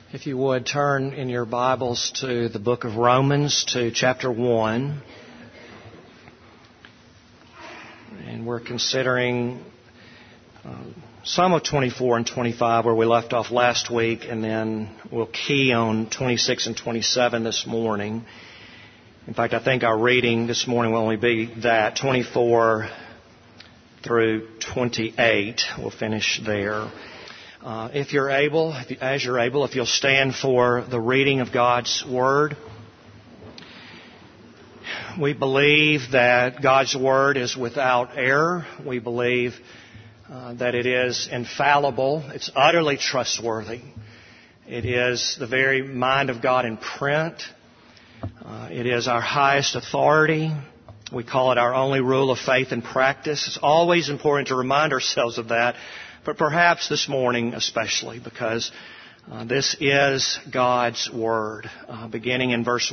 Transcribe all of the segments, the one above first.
If you would, turn in your Bibles to the book of Romans, to chapter 1. And we're considering some of 24 and 25 where we left off last week, and then we'll key on 26 and 27 this morning. In fact, I think our reading this morning will only be that, 24 through 28. We'll finish there. If you're able, if you'll stand for the reading of God's Word. We believe that God's Word is without error. We believe that it is infallible. It's utterly trustworthy. It is the very mind of God in print. It is our highest authority. We call it our only rule of faith and practice. It's always important to remind ourselves of that, but perhaps this morning especially, because this is God's Word. Beginning in verse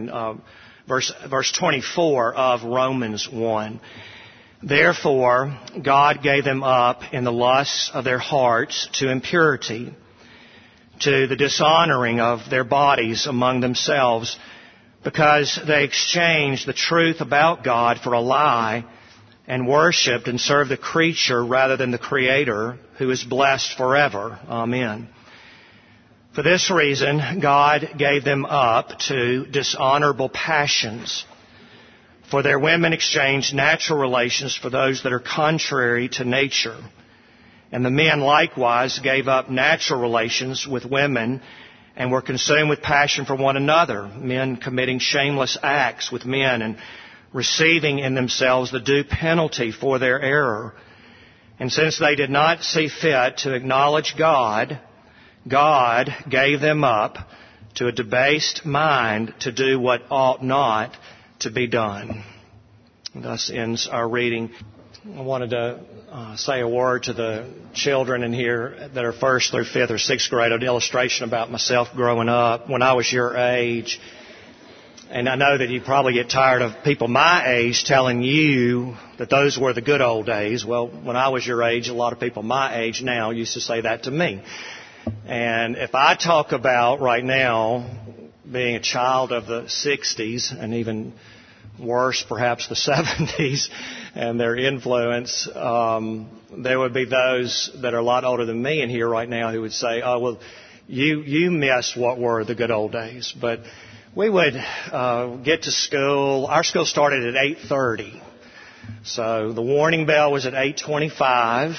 24 of Romans 1. Therefore, God gave them up in the lusts of their hearts to impurity, to the dishonoring of their bodies among themselves, because they exchanged the truth about God for a lie, and worshipped and served the creature rather than the Creator, who is blessed forever. Amen. For this reason, God gave them up to dishonorable passions. For their women exchanged natural relations for those that are contrary to nature. And the men likewise gave up natural relations with women and were consumed with passion for one another, men committing shameless acts with men and receiving in themselves the due penalty for their error. And since they did not see fit to acknowledge God, God gave them up to a debased mind to do what ought not to be done. Thus ends our reading. I wanted to say a word to the children in here that are first through fifth or sixth grade, an illustration about myself growing up when I was your age. And I know that you probably get tired of people my age telling you that those were the good old days. Well, when I was your age, a lot of people my age now used to say that to me. And if I talk about right now being a child of the 60s and even worse, perhaps the 70s and their influence, there would be those that are a lot older than me in here right now who would say, oh, well, you miss what were the good old days. But we would get to school. Our school started at 8:30. So the warning bell was at 8:25.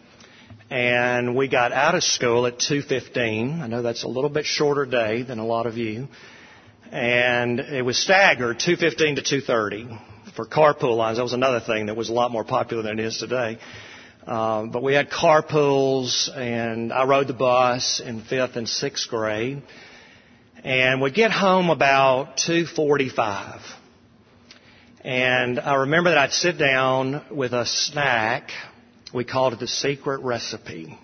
And we got out of school at 2:15. I know that's a little bit shorter day than a lot of you. And it was staggered, 2:15 to 2:30 for carpool lines. That was another thing that was a lot more popular than it is today. But we had carpools, and I rode the bus in 5th and 6th grade. And we'd get home about 2:45. And I remember that I'd sit down with a snack. We called it the secret recipe.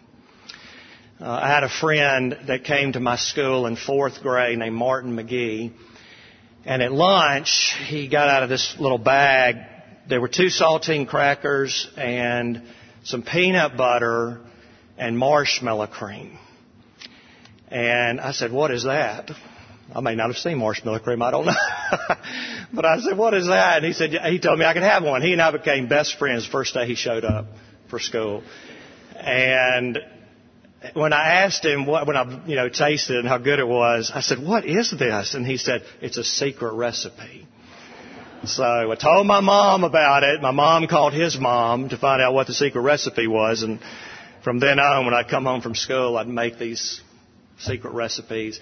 I had a friend that came to my school in 4th grade named Martin McGee. And at lunch, he got out of this little bag. There were 2 saltine crackers and some peanut butter and marshmallow cream. And I said, what is that? I may not have seen marshmallow cream. I don't know. But I said, what is that? And he told me I could have one. He and I became best friends the first day he showed up for school. And when I asked him when I tasted it and how good it was, I said, what is this? And he said, it's a secret recipe. So I told my mom about it. My mom called his mom to find out what the secret recipe was. And from then on, when I'd come home from school, I'd make these secret recipes.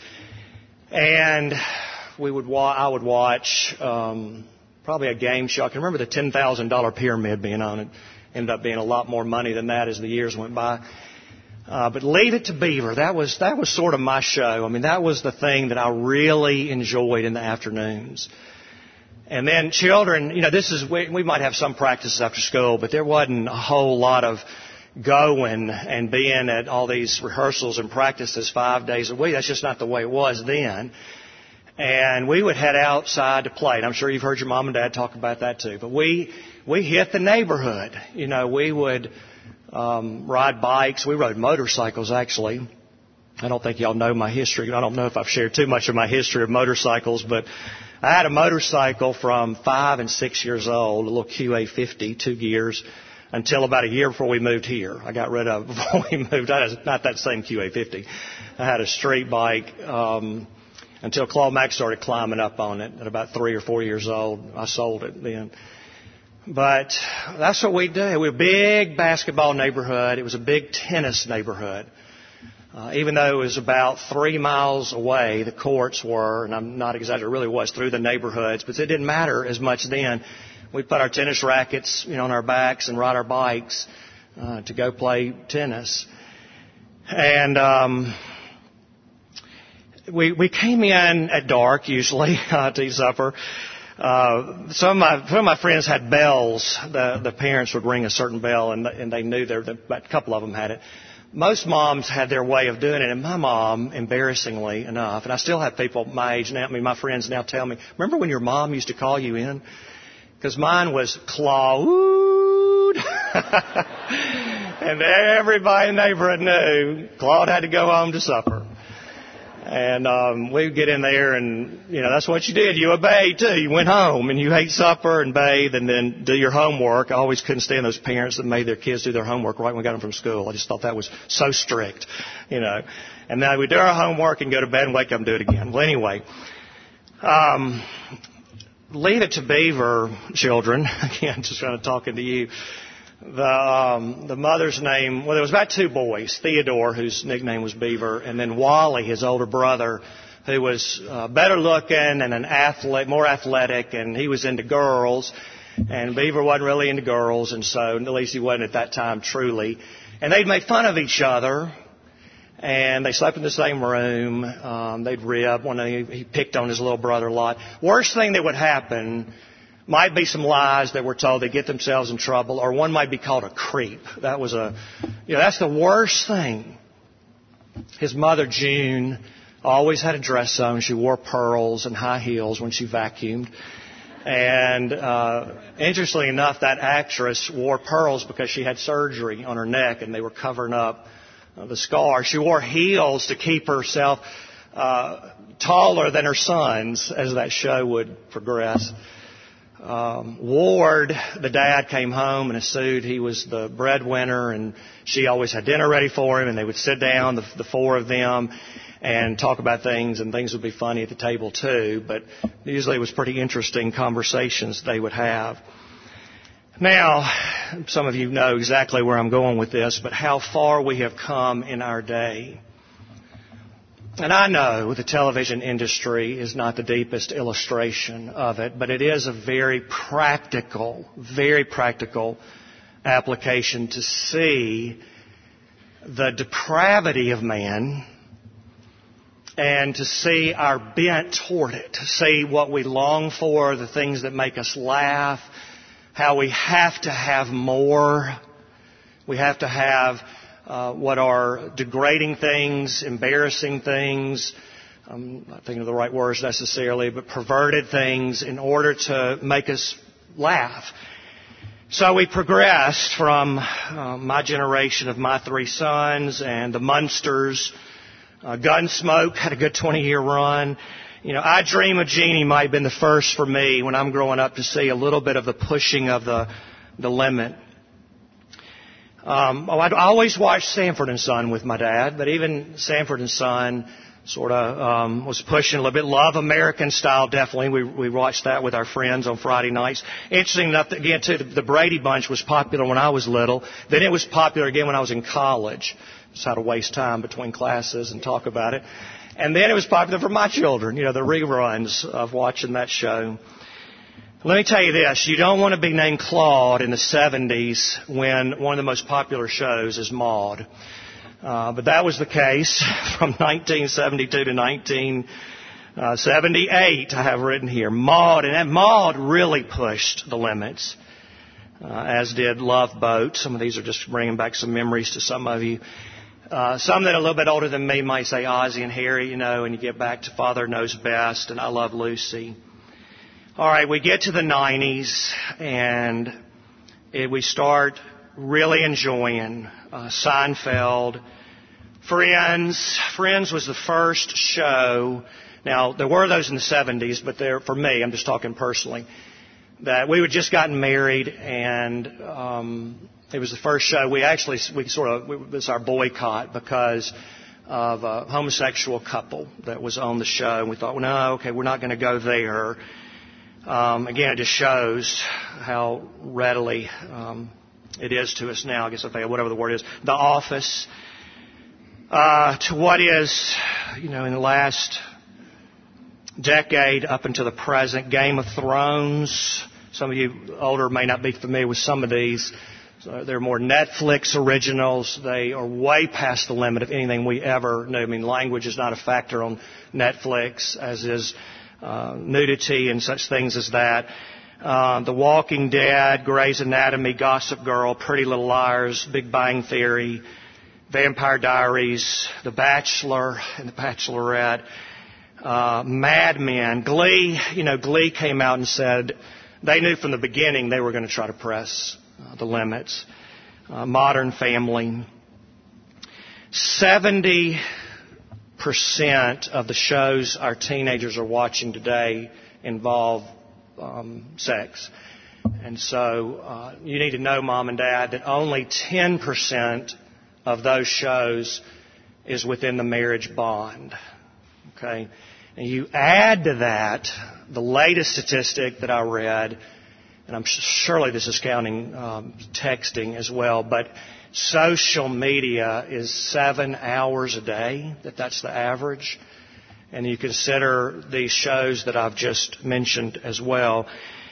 And I would watch probably a game show. I can remember the $10,000 pyramid being on it. Ended up being a lot more money than that as the years went by. But Leave It to Beaver, that was sort of my show. I mean, that was the thing that I really enjoyed in the afternoons. And then children, we might have some practices after school, but there wasn't a whole lot of going and being at all these rehearsals and practices 5 days a week. That's just not the way it was then. And we would head outside to play. And I'm sure you've heard your mom and dad talk about that too. But we hit the neighborhood. We would ride bikes. We rode motorcycles, actually. I don't think y'all know my history. I don't know if I've shared too much of my history of motorcycles, but I had a motorcycle from 5 and 6 years old, a little QA50, 2 gears, until about a year before we moved here. I got rid of it before we moved. Not that same QA50. I had a street bike until Claude Mack started climbing up on it at about 3 or 4 years old. I sold it then. But that's what we did. We were a big basketball neighborhood. It was a big tennis neighborhood. Even though it was about 3 miles away, the courts were, and I'm not exaggerating, it really was through the neighborhoods, but it didn't matter as much then. We'd put our tennis rackets, on our backs and ride our bikes to go play tennis. And we came in at dark usually to eat supper. Some of my friends had bells. The parents would ring a certain bell, and they knew a couple of them had it. Most moms had their way of doing it, and my mom, embarrassingly enough, and I still have people my age now, my friends now tell me, remember when your mom used to call you in? Because mine was Claude. And everybody in the neighborhood knew Claude had to go home to supper. And we'd get in there and, that's what you did. You obeyed, too. You went home and you ate supper and bathed and then do your homework. I always couldn't stand those parents that made their kids do their homework right when we got them from school. I just thought that was so strict, And then we'd do our homework and go to bed and wake up and do it again. Well, anyway, leave it to Beaver, children. Again, just kind of talking to you. The mother's name, there was about 2 boys, Theodore, whose nickname was Beaver, and then Wally, his older brother, who was better looking and an athlete, more athletic, and he was into girls, and Beaver wasn't really into girls, and so, at least he wasn't at that time truly. And they'd make fun of each other, and they slept in the same room. They'd rib. He picked on his little brother a lot. Worst thing that would happen might be some lies that were told. They get themselves in trouble, or one might be called a creep. That was that's the worst thing. His mother, June, always had a dress on. She wore pearls and high heels when she vacuumed. And interestingly enough, that actress wore pearls because she had surgery on her neck, and they were covering up the scar. She wore heels to keep herself taller than her sons as that show would progress. Ward, the dad, came home in a suit. He was the breadwinner, and she always had dinner ready for him, and they would sit down, the 4 of them, and talk about things, and things would be funny at the table too, but usually it was pretty interesting conversations they would have. Now, some of you know exactly where I'm going with this, but how far we have come in our day. And I know the television industry is not the deepest illustration of it, but it is a very practical application to see the depravity of man and to see our bent toward it, to see what we long for, the things that make us laugh, how we have to have more. We have to have what are degrading things, embarrassing things, I'm not thinking of the right words necessarily, but perverted things in order to make us laugh. So we progressed from my generation of my 3 sons and the Munsters. Gunsmoke had a good 20-year run. I Dream of Jeannie might have been the first for me when I'm growing up to see a little bit of the pushing of the limit. I'd always watched Sanford & Son with my dad, but even Sanford & Son sort of was pushing a little bit. Love American Style, definitely. We watched that with our friends on Friday nights. Interesting enough, again, too, the Brady Bunch was popular when I was little. Then it was popular again when I was in college. Just how to waste time between classes and talk about it. And then it was popular for my children, the reruns of watching that show. Let me tell you this, you don't want to be named Claude in the 70s when one of the most popular shows is Maude. But that was the case from 1972 to 1978, I have written here. Maude, and Maude really pushed the limits, as did Love Boat. Some of these are just bringing back some memories to some of you. Some that are a little bit older than me might say Ozzie and Harry, and you get back to Father Knows Best and I Love Lucy. All right, we get to the 90s, and we start really enjoying Seinfeld, Friends. Friends was the first show. Now, there were those in the 70s, but for me, I'm just talking personally, that we had just gotten married, and it was the first show. It was our boycott because of a homosexual couple that was on the show. And we thought, well, no, okay, we're not going to go there. Again, it just shows how readily it is to us now, I guess, whatever the word is. The Office, to what is, in the last decade up until the present, Game of Thrones. Some of you older may not be familiar with some of these. So they're more Netflix originals. They are way past the limit of anything we ever knew. I mean, language is not a factor on Netflix, as is nudity and such things as that. The Walking Dead, Grey's Anatomy, Gossip Girl, Pretty Little Liars, Big Bang Theory, Vampire Diaries, The Bachelor and The Bachelorette, Mad Men, Glee. Glee came out and said they knew from the beginning they were going to try to press the limits. Modern Family. 70% of the shows our teenagers are watching today involve sex. And so you need to know, Mom and Dad, that only 10% of those shows is within the marriage bond. Okay? And you add to that the latest statistic that I read, and I'm surely this is counting texting as well, but social media is 7 hours a day, that's the average. And you consider these shows that I've just mentioned as well.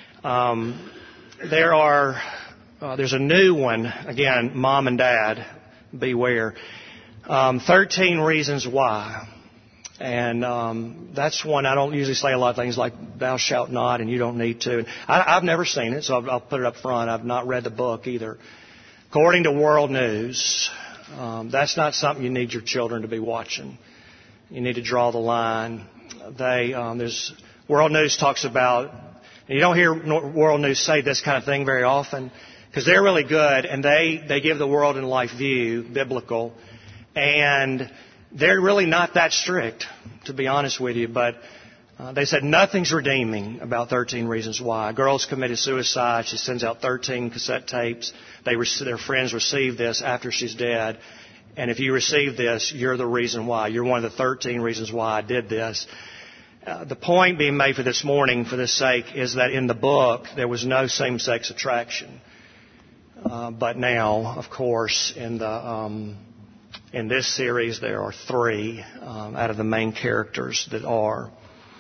There's a new one, again, Mom and Dad, beware. 13 Reasons Why. And that's one I don't usually say a lot of things like thou shalt not and you don't need to. And I've never seen it, so I'll put it up front. I've not read the book either. According to World News, that's not something you need your children to be watching. You need to draw the line. There's World News talks about, and you don't hear World News say this kind of thing very often, because they're really good and they give the world and life view, biblical, and they're really not that strict, to be honest with you, but they said nothing's redeeming about 13 Reasons Why. A girl's committed suicide. She sends out 13 cassette tapes. Their friends receive this after she's dead. And if you receive this, you're the reason why. You're one of the 13 reasons why I did this. The point being made for this morning, for this sake, is that in the book, there was no same-sex attraction. But now, of course, in this series, there are 3 out of the main characters that are.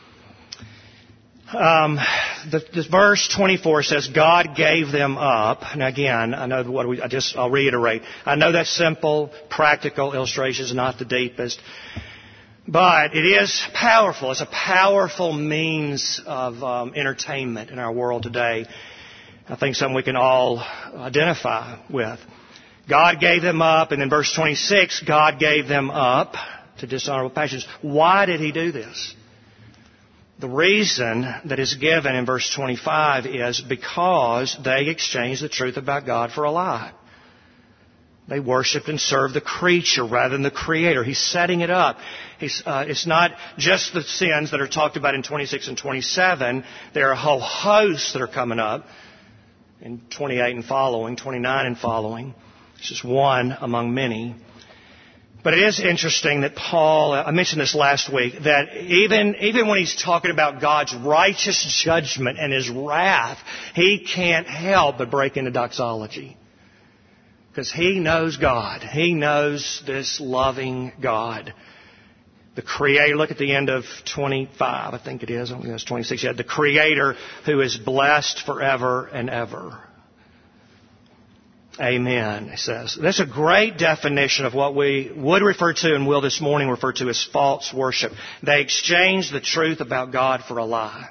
The verse 24 says, God gave them up. And again, I know I'll reiterate. I know that simple, practical illustration is not the deepest. But it is powerful. It's a powerful means of entertainment in our world today. I think something we can all identify with. God gave them up, and in verse 26, God gave them up to dishonorable passions. Why did He do this? The reason that is given in verse 25 is because they exchanged the truth about God for a lie. They worshiped and served the creature rather than the Creator. He's setting it up. It's not just the sins that are talked about in 26 and 27. There are a whole host that are coming up in 28 and following, 29 and following. It's just one among many. But it is interesting that Paul, I mentioned this last week, that even when he's talking about God's righteous judgment and His wrath, he can't help but break into doxology. Because he knows God. He knows this loving God. The Creator, look at the end of 25, I think it is. I don't think it's 26 yet. The Creator who is blessed forever and ever. Amen, it says. That's a great definition of what we would refer to and will this morning refer to as false worship. They exchanged the truth about God for a lie.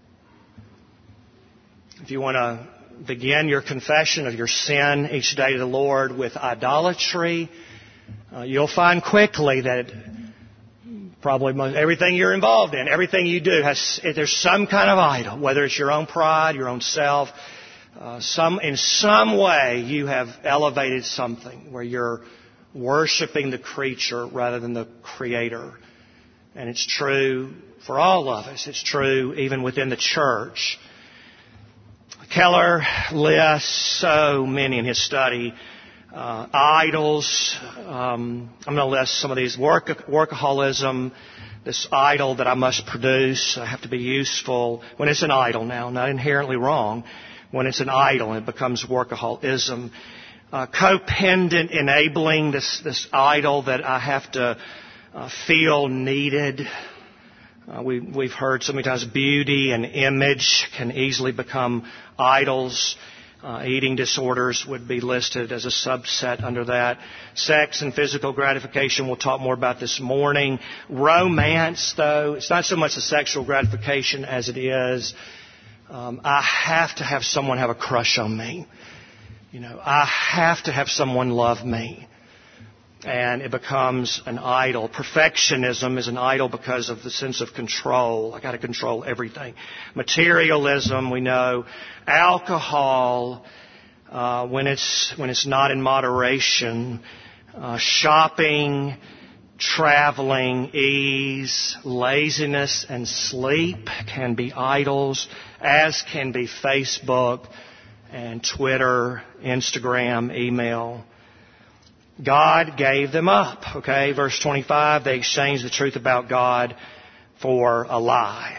If you want to begin your confession of your sin each day to the Lord with idolatry, you'll find quickly that probably everything you're involved in, everything you do, there's some kind of idol, whether it's your own pride, your own self. In some way you have elevated something where you're worshiping the creature rather than the Creator. And it's true for all of us. It's true even within the church. Keller lists so many in his study. Idols. I'm going to list some of these. Workaholism. This idol that I must produce. I have to be useful. When it's an idol now, not inherently wrong. When it's an idol, it becomes workaholism. Codependent enabling, this idol that I have to feel needed. We've heard so many times beauty and image can easily become idols. Eating disorders would be listed as a subset under that. Sex and physical gratification, we'll talk more about this morning. Romance, though, it's not so much the sexual gratification as it is, I have to have someone have a crush on me. I have to have someone love me. And it becomes an idol. Perfectionism is an idol because of the sense of control. I got to control everything. Materialism, we know. Alcohol, when it's not in moderation. Shopping, traveling, ease, laziness, and sleep can be idols, as can be Facebook and Twitter, Instagram, email. God gave them up. Okay, verse 25, they exchanged the truth about God for a lie.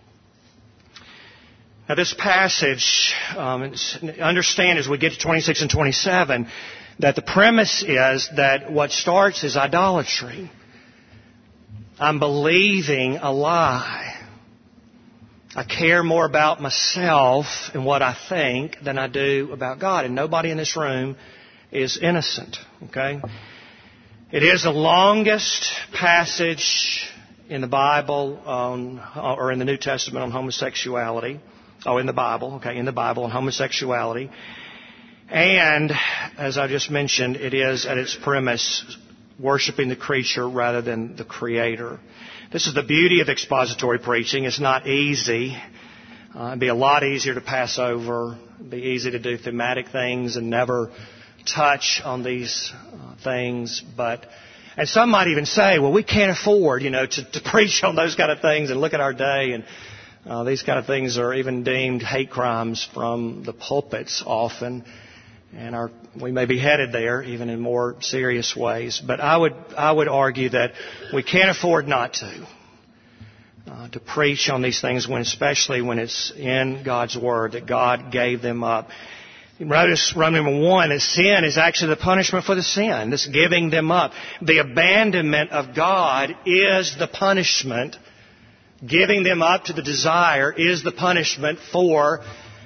Now this passage, understand as we get to 26 and 27, that the premise is that what starts is idolatry. I'm believing a lie. I care more about myself and what I think than I do about God. And nobody in this room is innocent. Okay? It is the longest passage in the Bible or in the New Testament on homosexuality. In the Bible. Okay, in the Bible on homosexuality. And, as I just mentioned, it is at its premise worshiping the creature rather than the Creator. This is the beauty of expository preaching. It's not easy. It'd be a lot easier to pass over. It'd be easy to do thematic things and never touch on these things. And some might even say, well, we can't afford, to preach on those kind of things, and look at our day. And these kind of things are even deemed hate crimes from the pulpits often. And we may be headed there, even in more serious ways. But I would argue that we can't afford not to preach on these things, especially when it's in God's Word, that God gave them up. Notice Roman number 1, that sin is actually the punishment for the sin. This giving them up. The abandonment of God is the punishment. Giving them up to the desire is the punishment for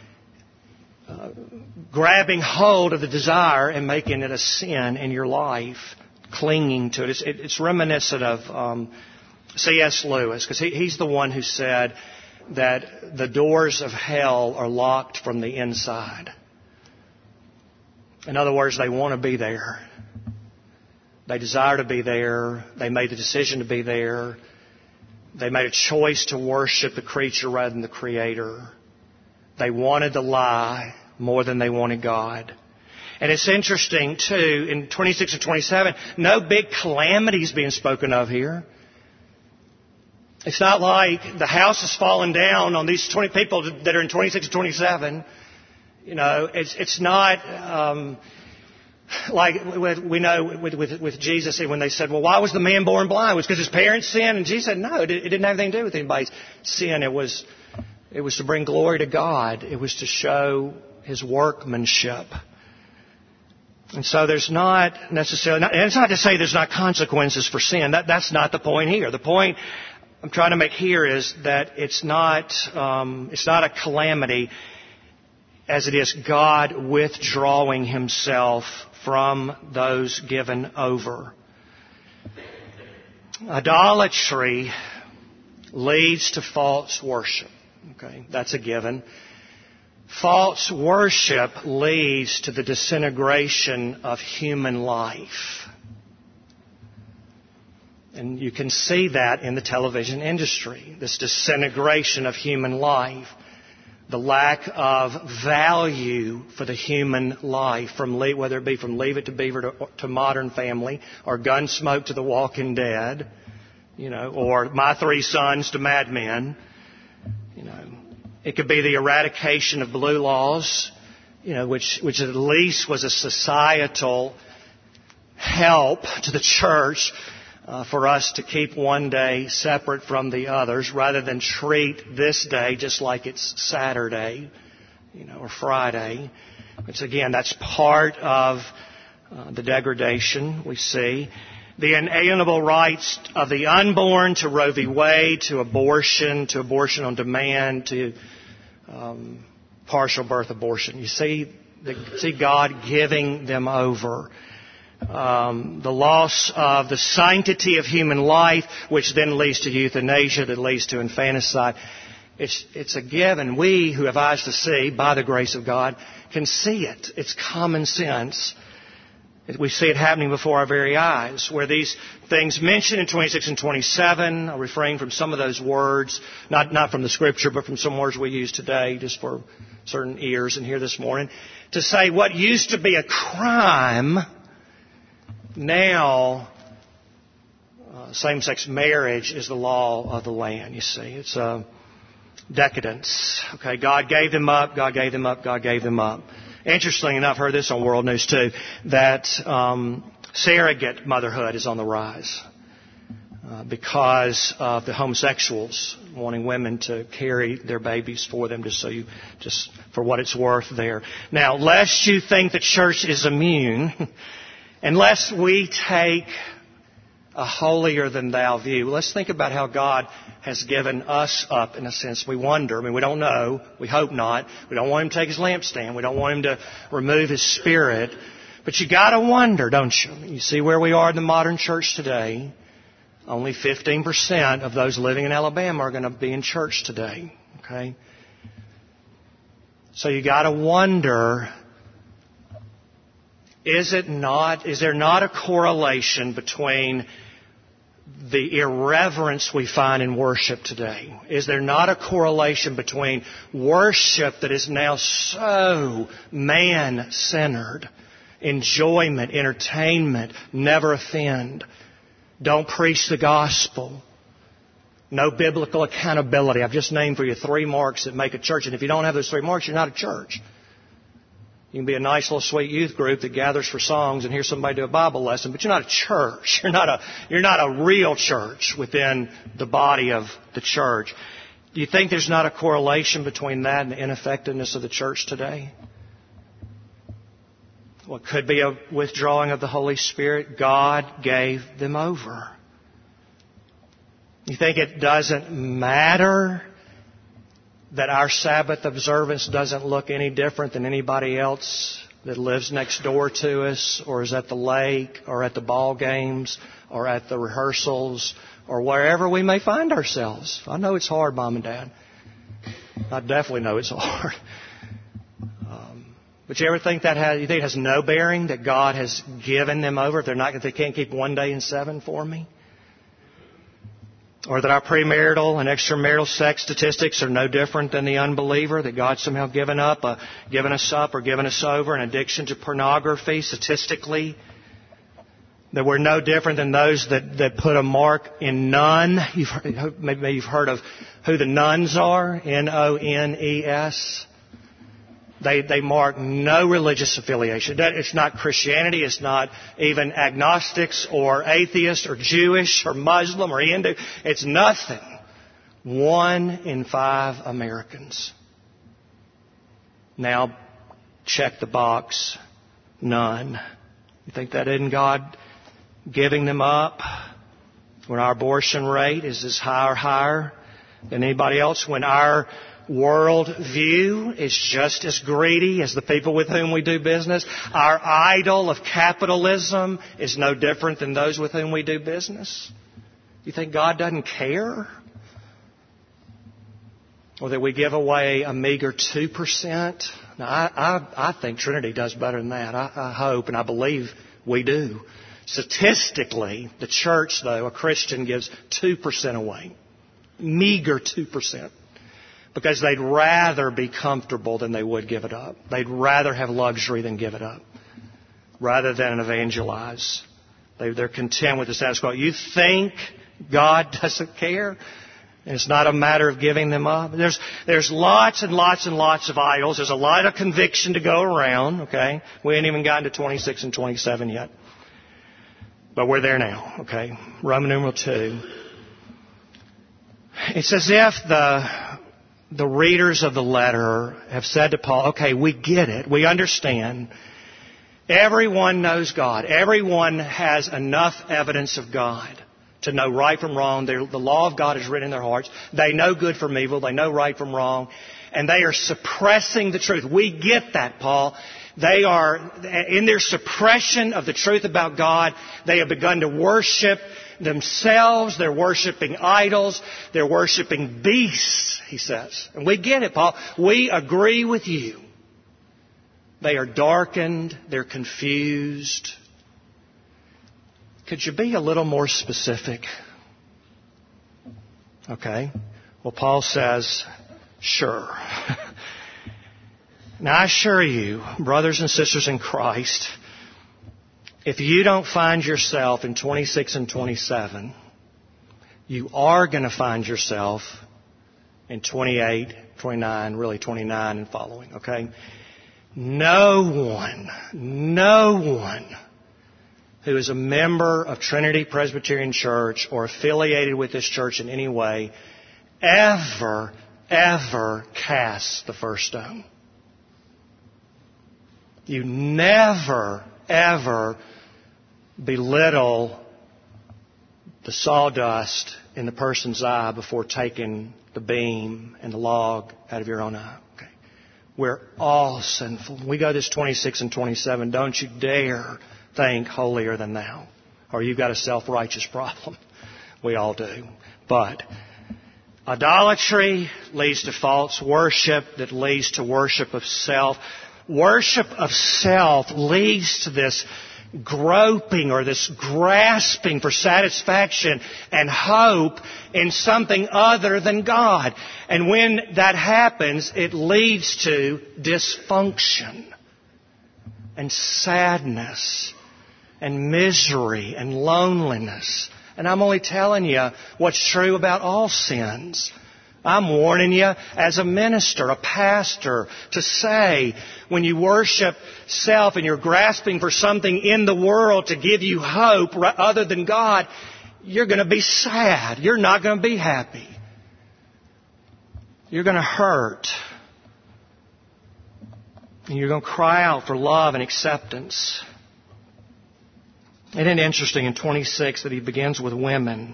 grabbing hold of the desire and making it a sin in your life, clinging to it. It's reminiscent of C.S. Lewis, because he's the one who said that the doors of hell are locked from the inside. In other words, they want to be there. They desire to be there. They made the decision to be there. They made a choice to worship the creature rather than the Creator. They wanted the lie more than they wanted God. And it's interesting, too, in 26 and 27, no big calamities being spoken of here. It's not like the house has fallen down on these 20 people that are in 26 and 27. It's not like we know with Jesus when they said, well, why was the man born blind? It was because his parents sinned? And Jesus said, no, it didn't have anything to do with anybody's sin. It was to bring glory to God. It was to show His workmanship. And so there's not necessarily, and it's not to say there's not consequences for sin. That's not the point here. The point I'm trying to make here is that it's not a calamity as it is God withdrawing Himself from those given over. Idolatry leads to false worship. Okay, that's a given. False worship leads to the disintegration of human life. And you can see that in the television industry, this disintegration of human life. the lack of value for the human life, whether it be from Leave It to Beaver to Modern Family, or Gunsmoke to The Walking Dead, or My Three Sons to Mad Men. It could be the eradication of blue laws, which at least was a societal help to the church for us to keep one day separate from the others, rather than treat this day just like it's Saturday, or Friday. Which again, that's part of the degradation we see. The inalienable rights of the unborn, to Roe v. Wade, to abortion on demand, to partial birth abortion. You see God giving them over. The loss of the sanctity of human life, which then leads to euthanasia, that leads to infanticide. It's a given. We who have eyes to see, by the grace of God, can see it. It's common sense. We see it happening before our very eyes, where these things mentioned in 26 and 27, I'll refrain from some of those words, not from the Scripture, but from some words we use today, just for certain ears in here this morning, to say what used to be a crime, now same-sex marriage is the law of the land, you see. It's a decadence. Okay, God gave them up, God gave them up, God gave them up. Interestingly enough, I heard this on World News too, that surrogate motherhood is on the rise because of the homosexuals wanting women to carry their babies for them, just for what it's worth there. Now, lest you think the church is immune, unless we take a holier-than-thou view, let's think about how God has given us up, in a sense. We wonder. We don't know. We hope not. We don't want Him to take His lampstand. We don't want Him to remove His Spirit. But you got to wonder, don't you? You see where we are in the modern church today. Only 15% of those living in Alabama are going to be in church today. Okay? So you got to wonder, is there not a correlation between the irreverence we find in worship today? Is there not a correlation between worship that is now so man-centered, enjoyment, entertainment, never offend, don't preach the gospel, no biblical accountability? I've just named for you 3 marks that make a church, and if you don't have those 3 marks, you're not a church. You can be a nice little sweet youth group that gathers for songs and hear somebody do a Bible lesson, but you're not a church. You're not a real church within the body of the church. Do you think there's not a correlation between that and the ineffectiveness of the church today? What could be a withdrawing of the Holy Spirit? God gave them over. You think it doesn't matter that our Sabbath observance doesn't look any different than anybody else that lives next door to us, or is at the lake, or at the ball games, or at the rehearsals, or wherever we may find ourselves? I know it's hard, Mom and Dad. I definitely know it's hard. But you ever think you think it has no bearing that God has given them over if they can't keep one day in 7 for me? Or that our premarital and extramarital sex statistics are no different than the unbeliever, that God's somehow given us up or given us over an addiction to pornography statistically, that we're no different than those that put a mark in none. Maybe you've heard of who the nuns are, N-O-N-E-S. They mark no religious affiliation. It's not Christianity. It's not even agnostics or atheists or Jewish or Muslim or Hindu. It's nothing. 1 in 5 Americans. Now, check the box. None. You think that isn't God giving them up? When our abortion rate is as high or higher than anybody else, when our world view is just as greedy as the people with whom we do business, our idol of capitalism is no different than those with whom we do business. You think God doesn't care? Or that we give away a meager 2%? Now, I think Trinity does better than that. I hope and I believe we do. Statistically, the church, though, a Christian gives 2% away. Meager 2%. because they'd rather be comfortable than they would give it up. They'd rather have luxury than give it up, rather than evangelize. They're content with the status quo. You think God doesn't care? And it's not a matter of giving them up. There's lots and lots and lots of idols. There's a lot of conviction to go around, okay? We ain't even gotten to 26 and 27 yet. But we're there now, okay? Roman numeral 2. It's as if the readers of the letter have said to Paul, okay, we get it. We understand. Everyone knows God. Everyone has enough evidence of God to know right from wrong. The law of God is written in their hearts. They know good from evil. They know right from wrong. And they are suppressing the truth. We get that, Paul. They are, in their suppression of the truth about God, they have begun to worship themselves. They're worshiping idols. They're worshiping beasts, he says. And we get it, Paul. We agree with you. They are darkened. They're confused. Could you be a little more specific? Okay. Well, Paul says, sure. Now, I assure you, brothers and sisters in Christ, if you don't find yourself in 26 and 27, you are going to find yourself in 28, 29, really 29 and following, okay? No one who is a member of Trinity Presbyterian Church or affiliated with this church in any way ever casts the first stone. You never, ever belittle the sawdust in the person's eye before taking the beam and the log out of your own eye. Okay. We're all sinful. When we go this 26 and 27, don't you dare think holier than thou, or you've got a self-righteous problem. We all do. But idolatry leads to false worship that leads to worship of self. Worship of self leads to this groping or this grasping for satisfaction and hope in something other than God. And when that happens, it leads to dysfunction and sadness and misery and loneliness. And I'm only telling you what's true about all sins. I'm warning you as a minister, a pastor, to say when you worship self and you're grasping for something in the world to give you hope other than God, you're going to be sad. You're not going to be happy. You're going to hurt. And you're going to cry out for love and acceptance. Isn't it interesting in 26 that he begins with women?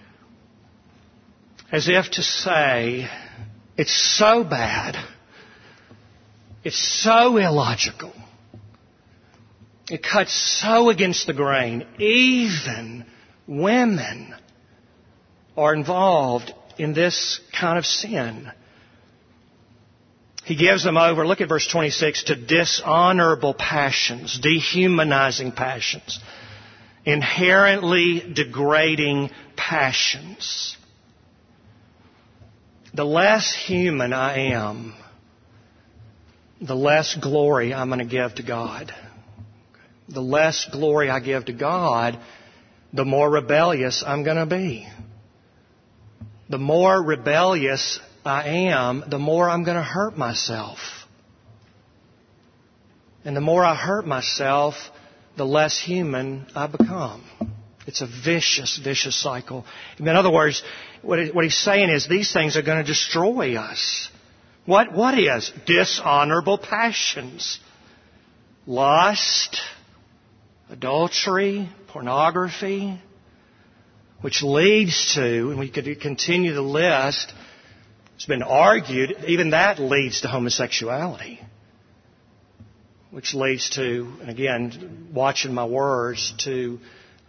As if to say, it's so bad, it's so illogical, it cuts so against the grain, even women are involved in this kind of sin. He gives them over, look at verse 26, to dishonorable passions, dehumanizing passions, inherently degrading passions. The less human I am, the less glory I'm going to give to God. The less glory I give to God, the more rebellious I'm going to be. The more rebellious I am, the more I'm going to hurt myself. And the more I hurt myself, the less human I become. It's a vicious, vicious cycle. In other words, what he's saying is these things are going to destroy us. What is? Dishonorable passions. Lust, adultery, pornography, which leads to, and we could continue the list, it's been argued, even that leads to homosexuality. Which leads to, and again, watching my words, to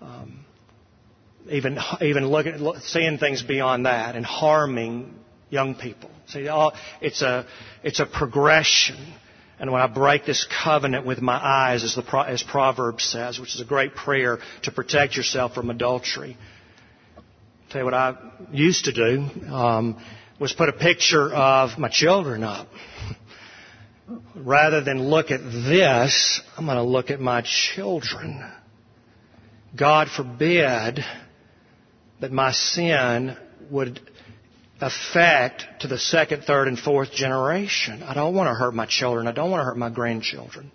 even seeing things beyond that and harming young people. See, it's a progression. And when I break this covenant with my eyes, as Proverbs says, which is a great prayer to protect yourself from adultery. I'll tell you what I used to do. was put a picture of my children up. Rather than look at this, I'm going to look at my children. God forbid that my sin would affect to the second, third, and fourth generation. I don't want to hurt my children. I don't want to hurt my grandchildren.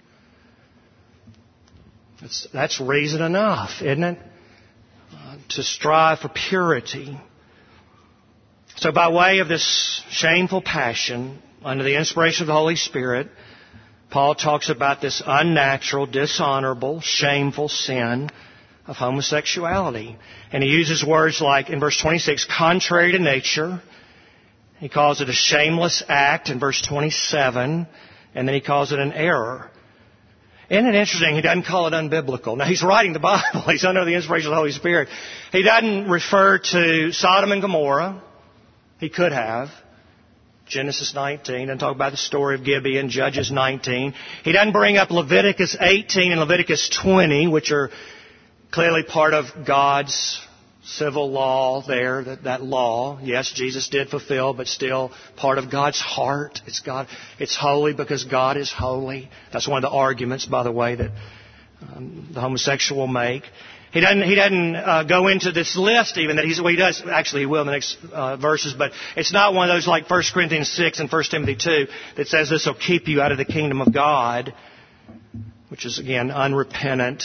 That's reason enough, isn't it? To strive for purity. So by way of this shameful passion, under the inspiration of the Holy Spirit, Paul talks about this unnatural, dishonorable, shameful sin of homosexuality. And he uses words like, in verse 26, contrary to nature. He calls it a shameless act in verse 27. And then he calls it an error. Isn't it interesting? He doesn't call it unbiblical. Now, he's writing the Bible. He's under the inspiration of the Holy Spirit. He doesn't refer to Sodom and Gomorrah. He could have. Genesis 19, and talk about the story of Gibeon, Judges 19. He doesn't bring up Leviticus 18 and Leviticus 20, which are clearly part of God's civil law there, that law. Yes, Jesus did fulfill, but still part of God's heart. It's holy because God is holy. That's one of the arguments, by the way, that the homosexual will make. He doesn't go into this list even that he does. Actually, he will in the next verses, but it's not one of those like 1 Corinthians 6 and 1 Timothy 2 that says this will keep you out of the kingdom of God, which is again unrepentant,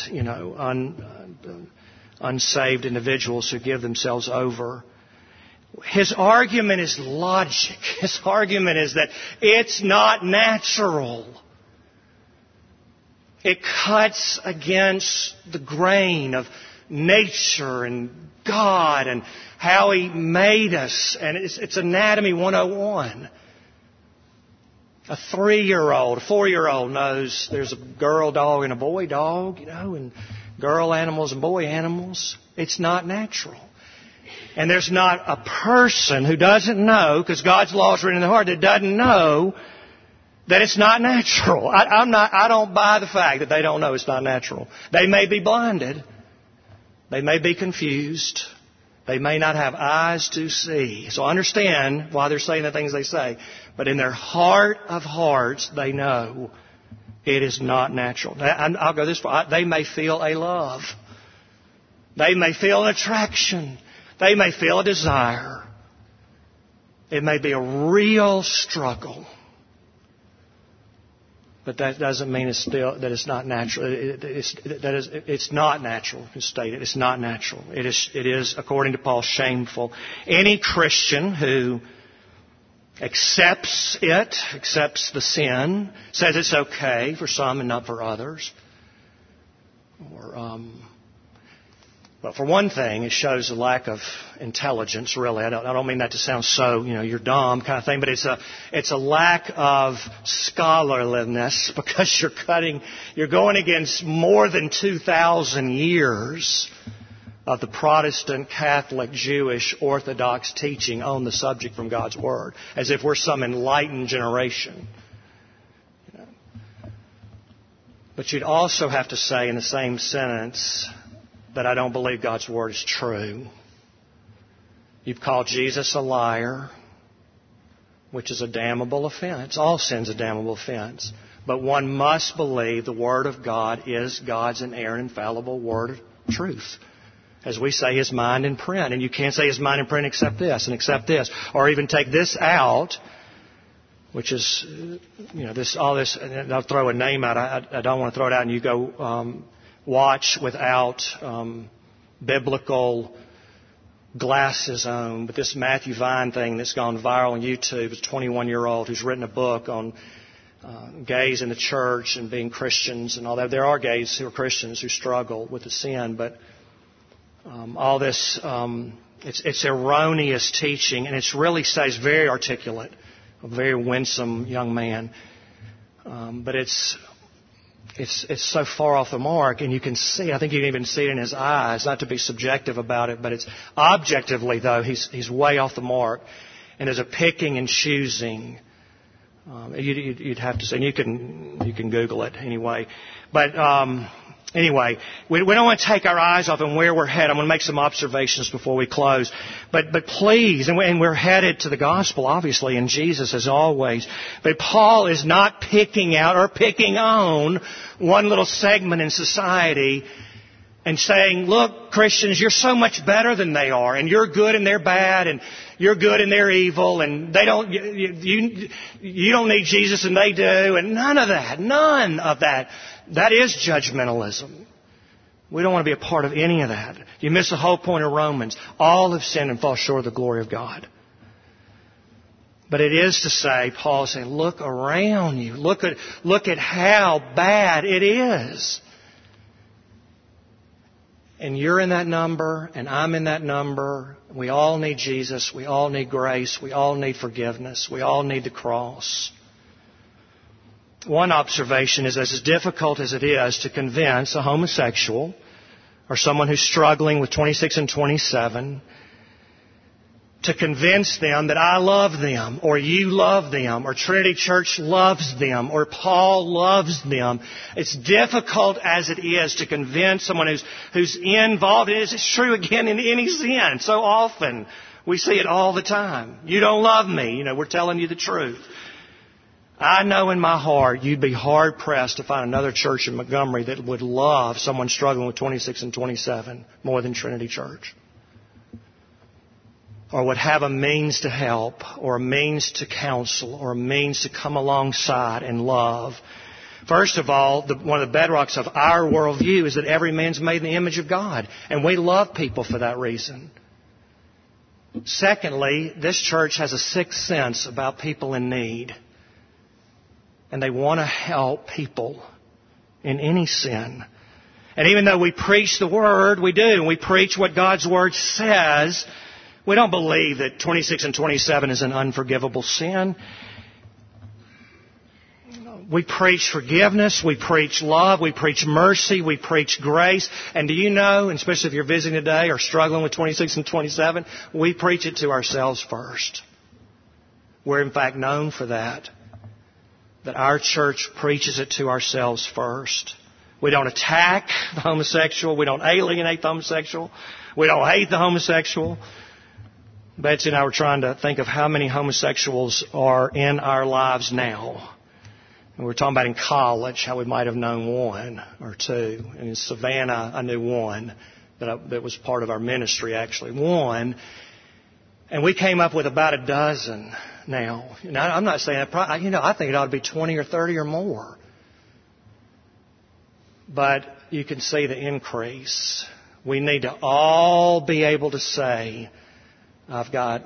unsaved individuals who give themselves over. His argument is logic. His argument is that it's not natural. It cuts against the grain of nature and God and how He made us. And it's Anatomy 101. A 3-year-old, a 4-year-old knows there's a girl dog and a boy dog, and girl animals and boy animals. It's not natural. And there's not a person who doesn't know, because God's law is written in the heart, that doesn't know that it's not natural. I don't buy the fact that they don't know it's not natural. They may be blinded. They may be confused. They may not have eyes to see. So I understand why they're saying the things they say. But in their heart of hearts, they know it is not natural. I'll go this far. They may feel a love. They may feel an attraction. They may feel a desire. It may be a real struggle. But that doesn't mean that it's not natural. It's not natural to state it. It's not natural. It is, according to Paul, shameful. Any Christian who accepts the sin, says it's okay for some and not for others. Well, for one thing, it shows a lack of intelligence, really. I don't mean that to sound so, you're dumb kind of thing, but it's a lack of scholarliness because you're going against more than 2,000 years of the Protestant, Catholic, Jewish, Orthodox teaching on the subject from God's Word, as if we're some enlightened generation. But you'd also have to say in the same sentence that I don't believe God's Word is true. You've called Jesus a liar, which is a damnable offense. All sin's a damnable offense. But one must believe the Word of God is God's inerrant, infallible Word of truth. As we say, His mind in print. And you can't say His mind in print except this and except this. Or even take this out, which is, all this, and I'll throw a name out. I don't want to throw it out and you go watch without biblical glasses on. But this Matthew Vine thing that's gone viral on YouTube is a 21-year-old who's written a book on gays in the church and being Christians and all that. There are gays who are Christians who struggle with the sin, but all this, it's erroneous teaching, and it's really stays very articulate, a very winsome young man. But it's so far off the mark, and you can see, I think you can even see it in his eyes, not to be subjective about it, but it's objectively, though, he's way off the mark. And there's a picking and choosing. You'd have to say, and you can Google it anyway. But Anyway, we don't want to take our eyes off on where we're headed. I'm going to make some observations before we close. But please, and we're headed to the gospel, obviously, and Jesus as always. But Paul is not picking out or picking on one little segment in society and saying, look, Christians, you're so much better than they are, and you're good and they're bad, and you're good and they're evil, and they don't, you don't need Jesus and they do, and none of that. That is judgmentalism. We don't want to be a part of any of that. You miss the whole point of Romans. All have sinned and fall short of the glory of God. But it is to say, Paul is saying, look around you. Look at how bad it is. And you're in that number, and I'm in that number. We all need Jesus. We all need grace. We all need forgiveness. We all need the cross. One observation is, as difficult as it is to convince a homosexual or someone who's struggling with 26 and 27, to convince them that I love them, or you love them, or Trinity Church loves them, or Paul loves them. It's difficult as it is to convince someone who's involved in it. It's true again in any sin. So often we see it all the time. You don't love me. We're telling you the truth. I know in my heart you'd be hard-pressed to find another church in Montgomery that would love someone struggling with 26 and 27 more than Trinity Church. Or would have a means to help, or a means to counsel, or a means to come alongside and love. First of all, one of the bedrocks of our worldview is that every man's made in the image of God. And we love people for that reason. Secondly, this church has a sixth sense about people in need. And they want to help people in any sin. And even though we preach the Word, we do, and we preach what God's Word says, we don't believe that 26 and 27 is an unforgivable sin. We preach forgiveness, we preach love, we preach mercy, we preach grace. And do you know, and especially if you're visiting today or struggling with 26 and 27, we preach it to ourselves first. We're in fact known for that. That our church preaches it to ourselves first. We don't attack the homosexual. We don't alienate the homosexual. We don't hate the homosexual. Betsy and I were trying to think of how many homosexuals are in our lives now. And we're talking about in college, how we might have known one or two. And in Savannah, I knew one that was part of our ministry, actually. One. And we came up with about a dozen now. Now, I'm not saying that. I think it ought to be 20 or 30 or more. But you can see the increase. We need to all be able to say, I've got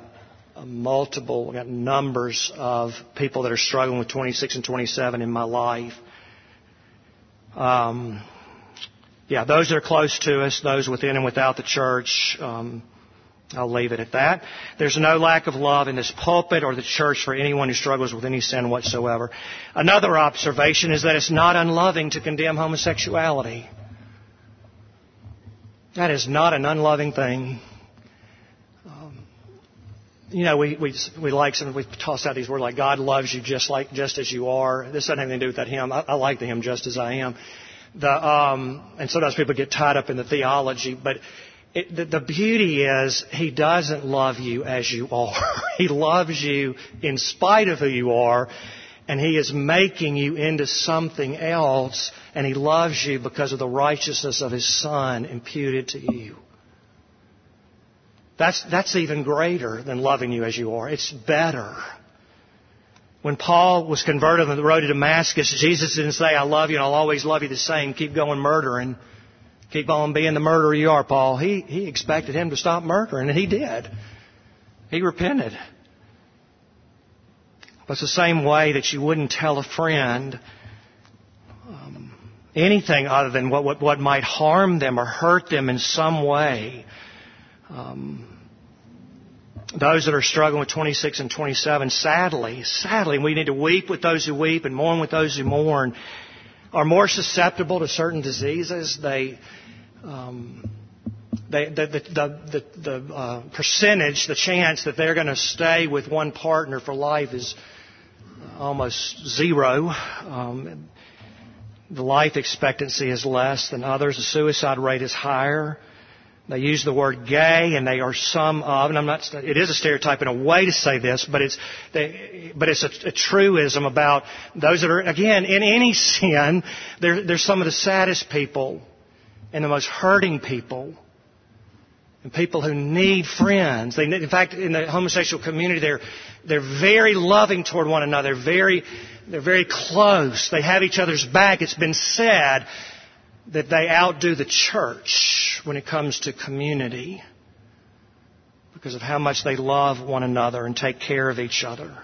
numbers of people that are struggling with 26 and 27 in my life. Those that are close to us, those within and without the church, I'll leave it at that. There's no lack of love in this pulpit or the church for anyone who struggles with any sin whatsoever. Another observation is that it's not unloving to condemn homosexuality. That is not an unloving thing. We toss out these words like God loves you just as you are. This doesn't have anything to do with that hymn. I like the hymn Just As I Am. And sometimes people get tied up in the theology, but the beauty is He doesn't love you as you are. He loves you in spite of who you are, and He is making you into something else, and He loves you because of the righteousness of His Son imputed to you. That's even greater than loving you as you are. It's better. When Paul was converted on the road to Damascus, Jesus didn't say, I love you and I'll always love you the same. Keep going murdering. Keep on being the murderer you are, Paul. He expected him to stop murdering, and he did. He repented. But it's the same way that you wouldn't tell a friend anything other than what might harm them or hurt them in some way. Those that are struggling with 26 and 27, sadly, we need to weep with those who weep and mourn with those who mourn, are more susceptible to certain diseases. The percentage, the chance that they're going to stay with one partner for life is almost zero. The life expectancy is less than others. The suicide rate is higher. They use the word gay, and they are some of, and it is a stereotype in a way to say this, but it's a truism about those that are, again, in any sin, they're some of the saddest people and the most hurting people and people who need friends. In fact, in the homosexual community, they're very loving toward one another. They're very close. They have each other's back. It's been said that they outdo the church when it comes to community because of how much they love one another and take care of each other.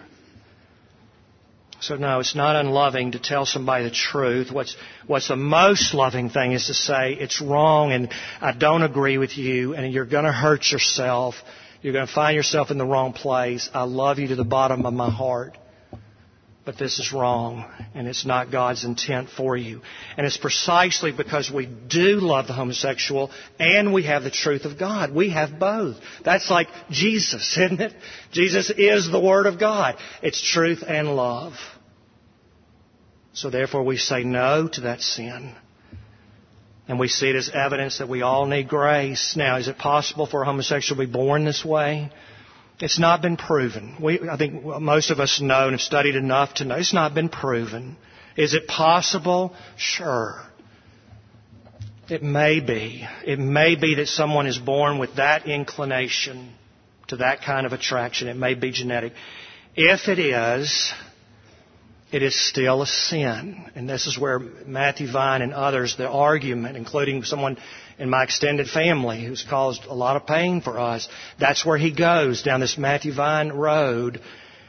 So no, it's not unloving to tell somebody the truth. What's the most loving thing is to say, it's wrong and I don't agree with you and you're going to hurt yourself. You're going to find yourself in the wrong place. I love you to the bottom of my heart. But this is wrong, and it's not God's intent for you. And it's precisely because we do love the homosexual and we have the truth of God. We have both. That's like Jesus, isn't it? Jesus is the Word of God. It's truth and love. So therefore we say no to that sin. And we see it as evidence that we all need grace. Now, is it possible for a homosexual to be born this way? It's not been proven. I think most of us know and have studied enough to know it's not been proven. Is it possible? Sure. It may be. It may be that someone is born with that inclination to that kind of attraction. It may be genetic. If it is still a sin. And this is where Matthew Vine and others, the argument, including someone in my extended family who's caused a lot of pain for us, that's where he goes down this Matthew Vine road.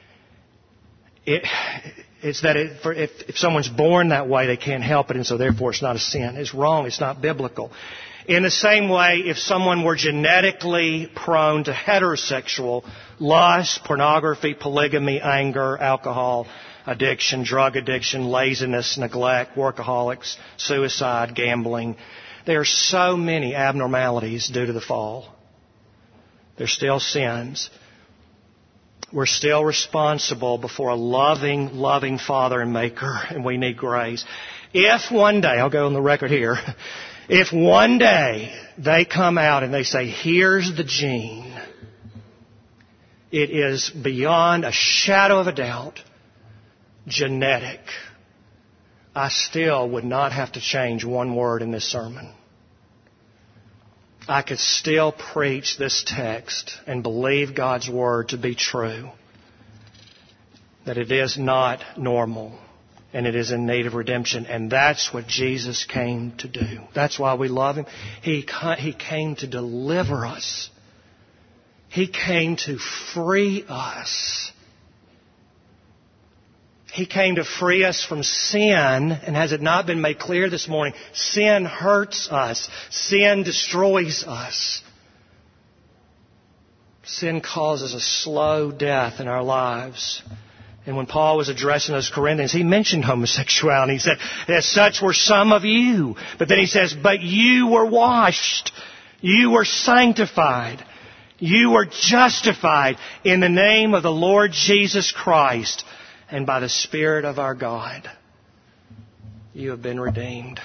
It's that if someone's born that way, they can't help it, and so therefore it's not a sin. It's wrong. It's not biblical. In the same way, if someone were genetically prone to heterosexual lust, pornography, polygamy, anger, alcohol addiction, drug addiction, laziness, neglect, workaholics, suicide, gambling, there are so many abnormalities due to the fall. They're still sins. We're still responsible before a loving, loving Father and Maker, and we need grace. If one day, I'll go on the record here, if one day they come out and they say, here's the gene, it is beyond a shadow of a doubt genetic, I still would not have to change one word in this sermon. I could still preach this text and believe God's Word to be true, that it is not normal and it is in need of redemption. And that's what Jesus came to do. That's why we love Him. He came to deliver us. He came to free us. He came to free us from sin, and has it not been made clear this morning, sin hurts us. Sin destroys us. Sin causes a slow death in our lives. And when Paul was addressing those Corinthians, he mentioned homosexuality. He said, as such were some of you. But then he says, but you were washed. You were sanctified. You were justified in the name of the Lord Jesus Christ and by the Spirit of our God. You have been redeemed.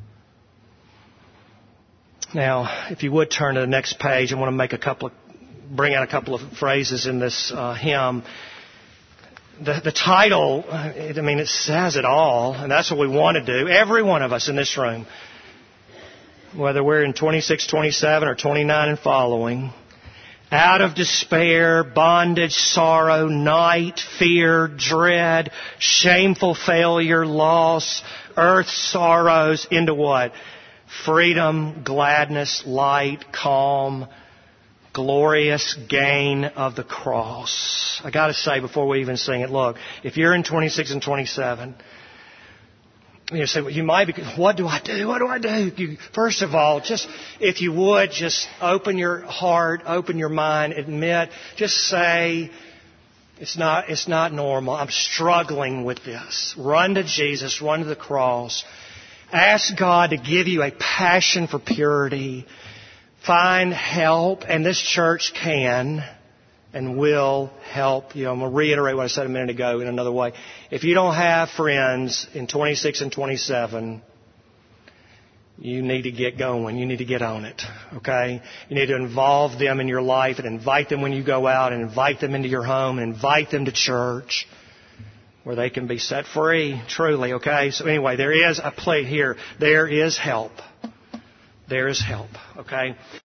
Now, if you would turn to the next page, I want to bring out a couple of phrases in this hymn. The title, it says it all, and that's what we want to do. Every one of us in this room, whether we're in 26, 27, or 29 and following, out of despair, bondage, sorrow, night, fear, dread, shameful failure, loss, earth's sorrows, into what? Freedom, gladness, light, calm, glorious gain of the cross. I got to say before we even sing it, look, if you're in 26 and 27, you say, well, you might be, what do I do? What do I do? First of all, if you would, just open your heart, open your mind, admit, just say, it's not normal. I'm struggling with this. Run to Jesus, run to the cross. Ask God to give you a passion for purity. Find help, and this church can, and will help you. I'm going to reiterate what I said a minute ago in another way. If you don't have friends in 26 and 27, you need to get going. You need to get on it, okay? You need to involve them in your life and invite them when you go out and invite them into your home and invite them to church where they can be set free, truly, okay? So anyway, there is a plate here. There is help. There is help, okay?